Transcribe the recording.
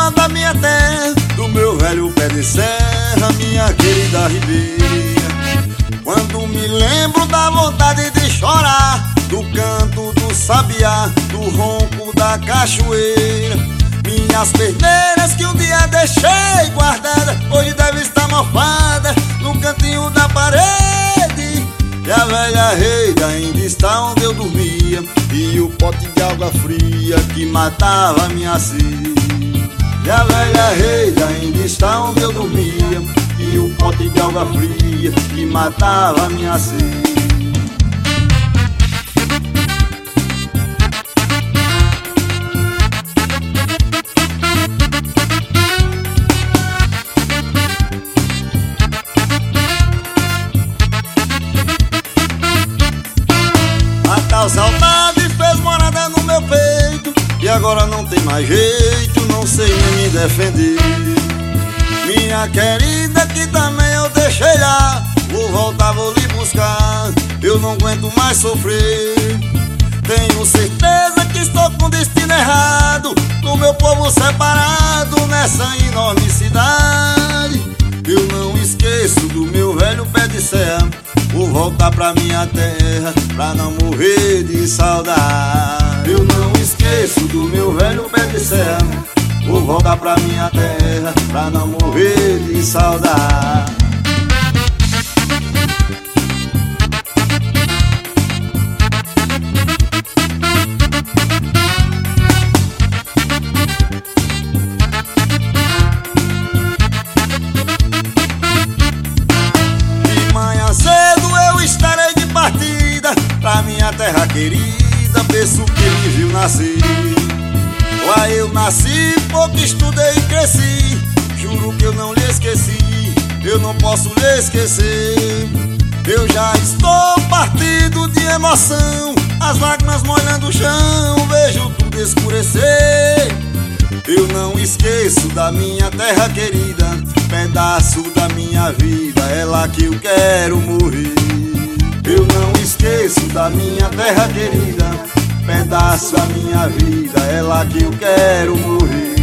lembrança da minha terra, do meu velho pé de serra, minha querida Ribeira. Quando me lembro da vontade de chorar, do canto do sabiá, do ronco da cachoeira, minhas perneiras que um dia deixei guardada, hoje deve estar mofada no cantinho da parede. E a velha reida ainda está onde eu dormia, e o pote de água fria que matava minha sede. E a velha reida ainda está onde eu dormia, e o pote de água fria que matava minha sede. A saudade fez morada no meu peito, e agora não tem mais jeito, não sei nem me defender. Minha querida que também eu deixei lá, vou voltar, vou lhe buscar, eu não aguento mais sofrer. Tenho certeza que estou com destino errado, do meu povo separado nessa enorme cidade. Eu não esqueço do meu velho pé de serra, vou voltar pra minha terra pra não morrer de saudade. Eu não esqueço do meu velho pé de serra, vou voltar pra minha terra pra não morrer de saudade. Pra minha terra querida, penso que me viu nascer. Lá eu nasci, pouco estudei e cresci, juro que eu não lhe esqueci, eu não posso lhe esquecer. Eu já estou partido de emoção, as lágrimas molhando o chão, vejo tudo escurecer. Eu não esqueço da minha terra querida, pedaço da minha vida, é lá que eu quero morrer. Eu não esqueço da minha terra querida, pedaço da minha vida, é lá que eu quero morrer.